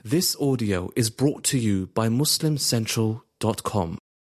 This audio is brought to you by MuslimCentral.com.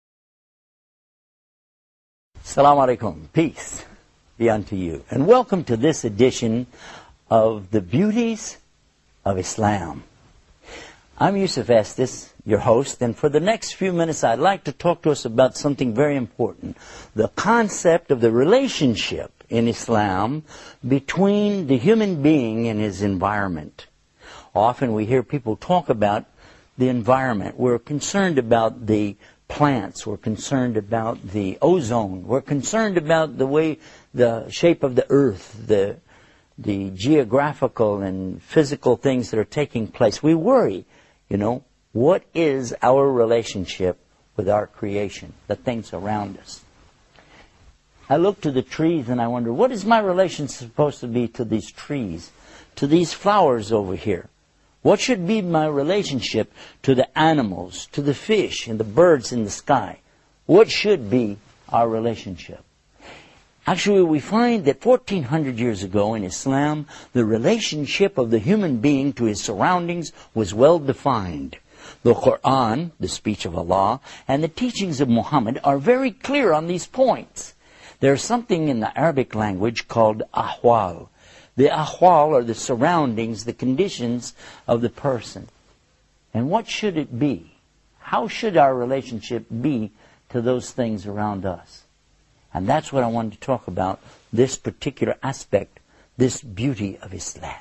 Assalamu alaikum. Peace be unto you. And welcome to this edition of The Beauties of Islam. I'm Yusuf Estes, your host, and for the next few minutes I'd like to talk to us about something very important. The concept of the relationship in Islam between the human being and his environment. Often we hear people talk about the environment. We're concerned about the plants. We're concerned about the ozone. We're concerned about the shape of the earth, the geographical and physical things that are taking place. We worry, what is our relationship with our creation, the things around us? I look to the trees and I wonder, what is my relation supposed to be to these trees, to these flowers over here? What should be my relationship to the animals, to the fish and the birds in the sky? What should be our relationship? Actually, we find that 1400 years ago in Islam, the relationship of the human being to his surroundings was well defined. The Quran, the speech of Allah, and the teachings of Muhammad are very clear on these points. There's something in the Arabic language called ahwal. The ahwal are the surroundings, the conditions of the person. And what should it be? How should our relationship be to those things around us? And that's what I wanted to talk about, this particular aspect, this beauty of Islam.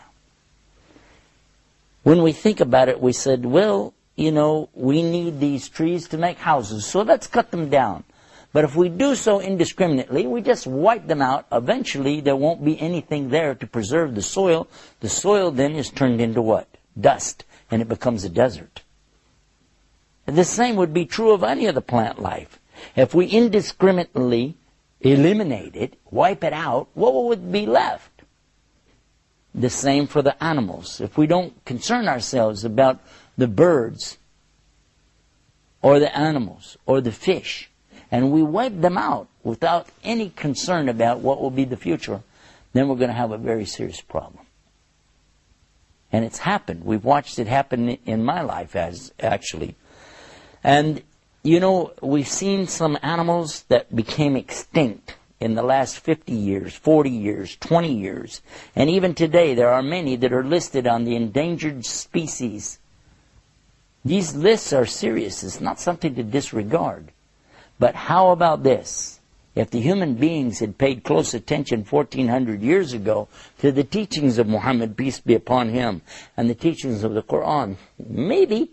When we think about it, we said, well, we need these trees to make houses, so let's cut them down. But if we do so indiscriminately, we just wipe them out, eventually there won't be anything there to preserve the soil. The soil then is turned into what? Dust, and it becomes a desert. The same would be true of any of the plant life. If we indiscriminately eliminate it, wipe it out, what would be left? The same for the animals. If we don't concern ourselves about the birds, or the animals, or the fish, and we wipe them out without any concern about what will be the future, then we're going to have a very serious problem. And it's happened. We've watched it happen in my life, actually. And, we've seen some animals that became extinct in the last 50 years, 40 years, 20 years. And even today, there are many that are listed on the endangered species. These lists are serious. It's not something to disregard. But how about this? If the human beings had paid close attention 1400 years ago to the teachings of Muhammad, peace be upon him, and the teachings of the Quran, maybe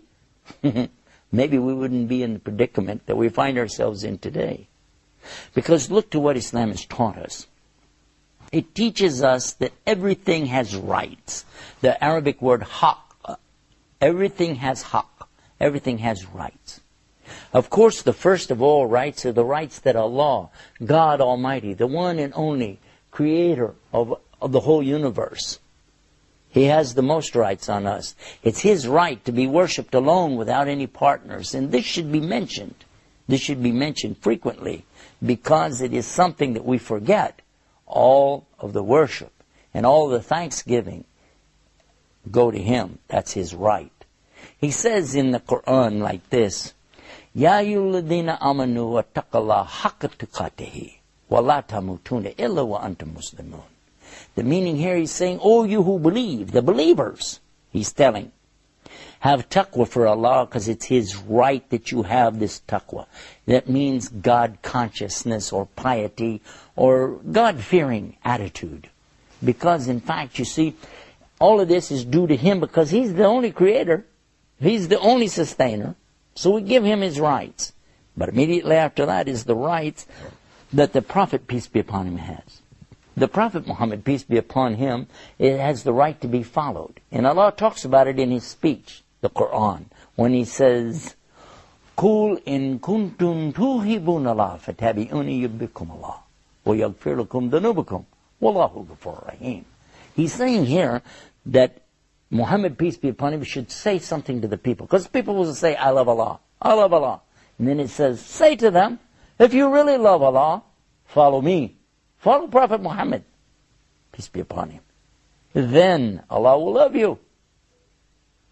we wouldn't be in the predicament that we find ourselves in today. Because look to what Islam has taught us. It teaches us that everything has rights. The Arabic word haqq. Everything has haqq. Everything has rights. Of course, the first of all rights are the rights that Allah, God Almighty, the one and only creator of the whole universe, He has the most rights on us. It's His right to be worshipped alone without any partners. And this should be mentioned. This should be mentioned frequently because it is something that we forget. All of the worship and all the thanksgiving go to Him. That's His right. He says in the Quran like this, Ya ayyuhalladhina amanu wattaqullaha haqqa tuqatihi wa la tamutunna illa wa antum muslimun. The meaning here he's saying, oh, you who believe, the believers, he's telling, have taqwa for Allah because it's His right that you have this taqwa. That means God consciousness or piety or God-fearing attitude. Because in fact, you see, all of this is due to Him because He's the only creator. He's the only sustainer. So we give Him His rights. But immediately after that is the rights that the Prophet, peace be upon him, has. The Prophet Muhammad, peace be upon him, it has the right to be followed. And Allah talks about it in His speech, the Quran, when He says, Qul in kuntum tuhibun Allah fatabi'uni yubbikum Allah wa yaghfir lakum dhunubakum wallahu ghafurur rahim. He's saying here that Muhammad, peace be upon him, should say something to the people. Because people will say, I love Allah. I love Allah. And then it says, say to them, if you really love Allah, follow me. Follow Prophet Muhammad, peace be upon him. Then Allah will love you.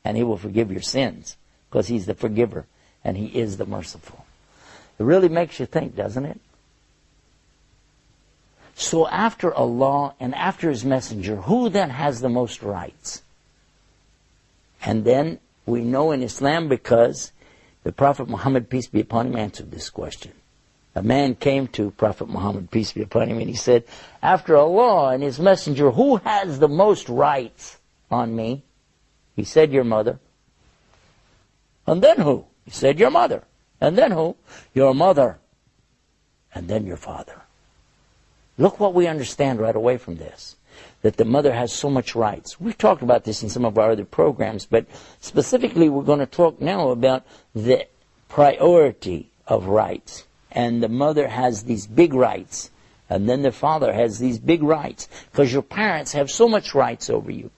and He will forgive your sins, because He's the forgiver and He is the merciful. It really makes you think, doesn't it? So after Allah and after His messenger, who then has the most rights? And then we know in Islam, because the Prophet Muhammad, peace be upon him, answered this question. A man came to Prophet Muhammad, peace be upon him, and he said, after Allah and His messenger, who has the most rights on me? He said, your mother. And then who? He said, your mother. And then who? Your mother. And then your father. Look what we understand right away from this, that the mother has so much rights. We've talked about this in some of our other programs, but specifically we're going to talk now about the priority of rights. And the mother has these big rights, and then the father has these big rights, because your parents have so much rights over you.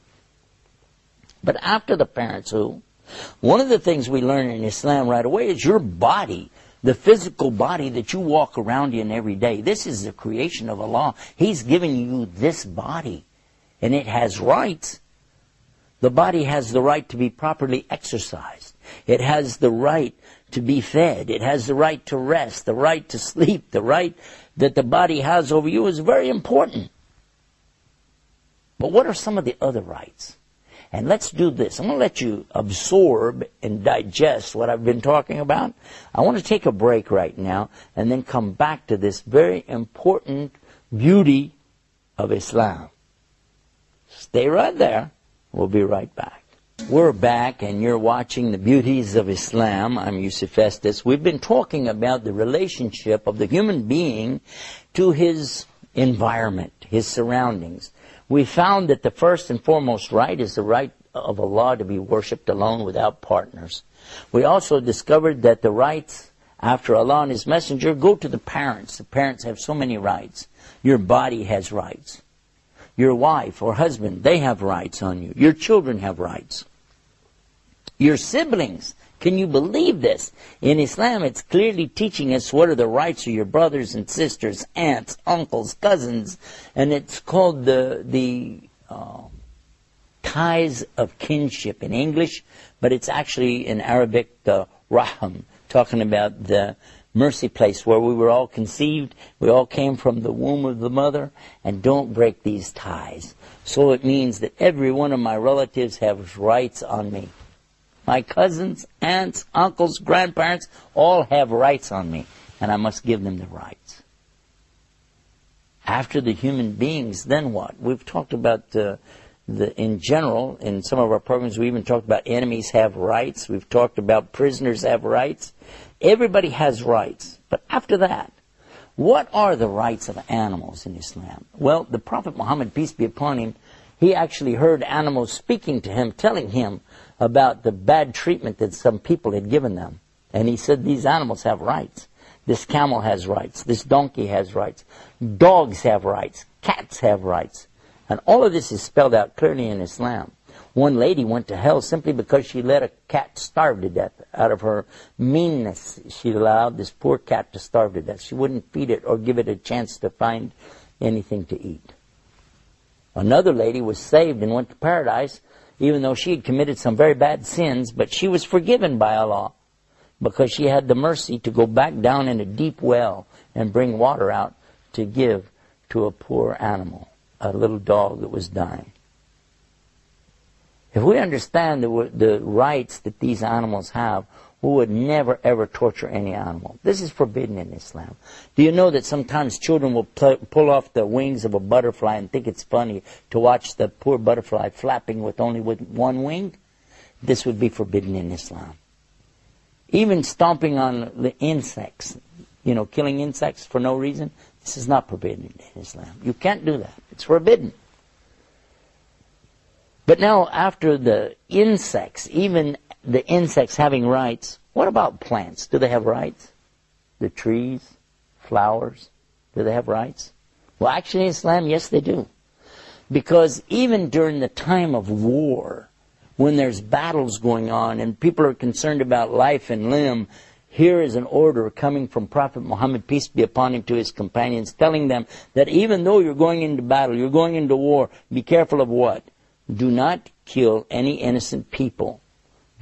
But after the parents, one of the things we learn in Islam right away is your body, the physical body that you walk around in every day. This is the creation of Allah. He's given you this body, and it has rights. The body has the right to be properly exercised. It has the right to be fed. It has the right to rest, the right to sleep. The right that the body has over you is very important. But what are some of the other rights? And let's do this. I'm going to let you absorb and digest what I've been talking about. I want to take a break right now and then come back to this very important beauty of Islam. Stay right there. We'll be right back. We're back, and you're watching The Beauties of Islam. I'm Yusuf Estes. We've been talking about the relationship of the human being to his environment, his surroundings. We found that the first and foremost right is the right of Allah to be worshipped alone without partners. We also discovered that the rights after Allah and His messenger go to the parents. The parents have so many rights. Your body has rights. Your wife or husband, they have rights on you. Your children have rights. Your siblings, can you believe this? In Islam, it's clearly teaching us what are the rights of your brothers and sisters, aunts, uncles, cousins, and it's called the ties of kinship in English, but it's actually in Arabic the Rahim, talking about the mercy place where we were all conceived. We all came from the womb of the mother, and don't break these ties. So it means that every one of my relatives has rights on me. My cousins, aunts, uncles, grandparents, all have rights on me, and I must give them the rights. After the human beings, then what? We've talked about in general, in some of our programs, we even talked about enemies have rights. We've talked about prisoners have rights. Everybody has rights. But after that, what are the rights of animals in Islam? Well, the Prophet Muhammad, peace be upon him, he actually heard animals speaking to him, telling him about the bad treatment that some people had given them. And he said, these animals have rights. This camel has rights. This donkey has rights. Dogs have rights. Cats have rights. And all of this is spelled out clearly in Islam. One lady went to hell simply because she let a cat starve to death. Out of her meanness, she allowed this poor cat to starve to death. She wouldn't feed it or give it a chance to find anything to eat. Another lady was saved and went to paradise, even though she had committed some very bad sins, but she was forgiven by Allah because she had the mercy to go back down in a deep well and bring water out to give to a poor animal, a little dog that was dying. If we understand the rights that these animals have, we would never ever torture any animal. This is forbidden in Islam. Do you know that sometimes children will pull off the wings of a butterfly and think it's funny to watch the poor butterfly flapping with only one wing? This would be forbidden in Islam. Even stomping on the insects, killing insects for no reason, this is not forbidden in Islam. You can't do that. It's forbidden. But now, after the insects, even the insects having rights, what about plants? Do they have rights? The trees, flowers, do they have rights? Well, actually in Islam, yes, they do. Because even during the time of war, when there's battles going on and people are concerned about life and limb, here is an order coming from Prophet Muhammad, peace be upon him, to his companions, telling them that even though you're going into battle, you're going into war, be careful of what? Do not kill any innocent people.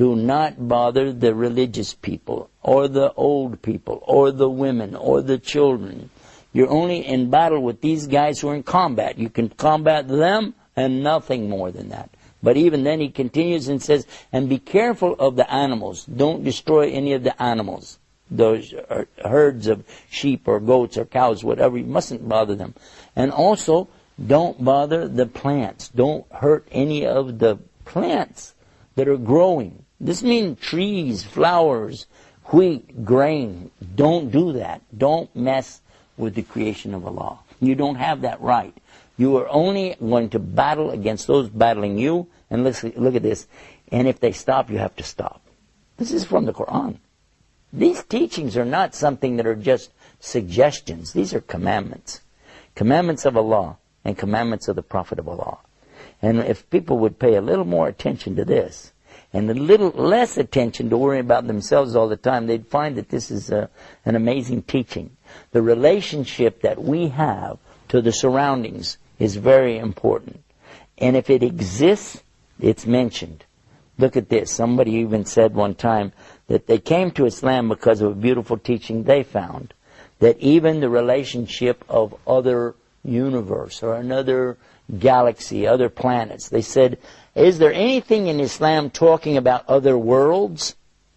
Do not bother the religious people, or the old people, or the women, or the children. You're only in battle with these guys who are in combat. You can combat them and nothing more than that. But even then he continues and says, and be careful of the animals. Don't destroy any of the animals. Those herds of sheep or goats or cows, whatever, you mustn't bother them. And also, don't bother the plants. Don't hurt any of the plants that are growing. This means trees, flowers, wheat, grain. Don't do that. Don't mess with the creation of Allah. You don't have that right. You are only going to battle against those battling you. And look at this. And if they stop, you have to stop. This is from the Quran. These teachings are not something that are just suggestions. These are commandments. Commandments of Allah and commandments of the Prophet of Allah. And if people would pay a little more attention to this, and a little less attention to worrying about themselves all the time, they'd find that this is an amazing teaching. The relationship that we have to the surroundings is very important. And if it exists, it's mentioned. Look at this. Somebody even said one time that they came to Islam because of a beautiful teaching they found. That even the relationship of other universe or another galaxy, other planets. They said, is there anything in Islam talking about other worlds?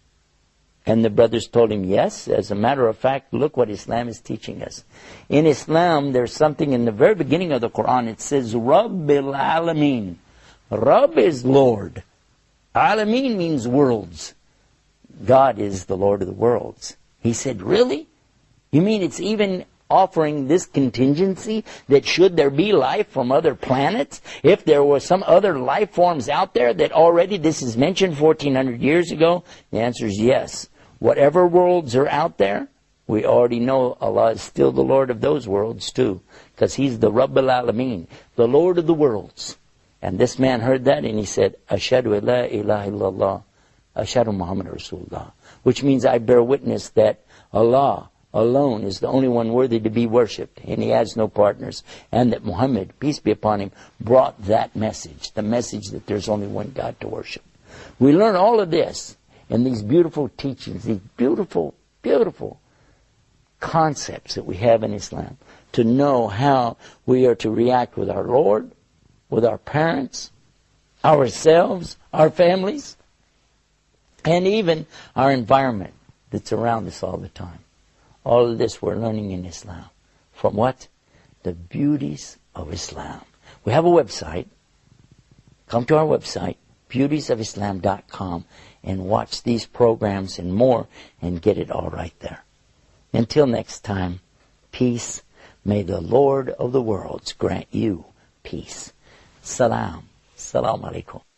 And the brothers told him, yes. As a matter of fact, look what Islam is teaching us. In Islam, there's something in the very beginning of the Quran. It says, Rabbil Alameen. Rabb is Lord. Alameen means worlds. God is the Lord of the worlds. He said, really? You mean it's even offering this contingency that should there be life from other planets, if there were some other life forms out there that already this is mentioned 1400 years ago? The answer is yes. Whatever worlds are out there, we already know Allah is still the Lord of those worlds too, because He's the Rabbil Alameen, the Lord of the worlds. And this man heard that and he said, Ashhadu an la ilaha illallah, Ashhadu Muhammad Rasulullah, which means I bear witness that Allah alone is the only one worthy to be worshipped, and He has no partners, and that Muhammad, peace be upon him, brought that message, the message that there's only one God to worship. We learn all of this in these beautiful teachings, these beautiful, beautiful concepts that we have in Islam, to know how we are to react with our Lord, with our parents, ourselves, our families, and even our environment that's around us all the time. All of this we're learning in Islam. From what? The beauties of Islam. We have a website. Come to our website, beautiesofislam.com, and watch these programs and more and get it all right there. Until next time, peace. May the Lord of the worlds grant you peace. Salam. Salam alaikum.